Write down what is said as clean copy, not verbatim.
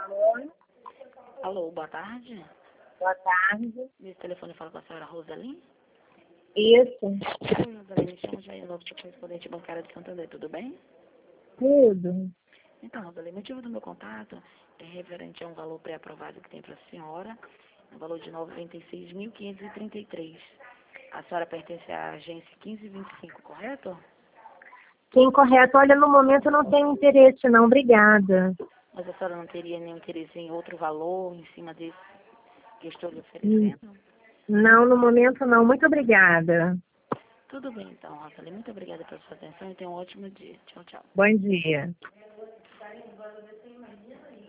Alô, boa tarde. Boa tarde. Nesse telefone fala com a senhora Rosali. Isso. Oi, Rosali, me chamo Jair Lopes, correspondente bancária de Santander, tudo bem? Tudo. Então, Rosali, o motivo do meu contato é referente a um valor pré-aprovado que tem para a senhora, um valor de R$ 96.533. A senhora pertence à agência 1525, correto? Sim, correto. Olha, no momento eu não tenho interesse, não. Obrigada. Mas a senhora não teria nenhum interesse em outro valor em cima desse que eu estou lhe Hum, oferecendo? Não, no momento não. Muito obrigada. Tudo bem, então, Rosali. Muito obrigada pela sua atenção e tenha um ótimo dia. Tchau, tchau. Bom dia.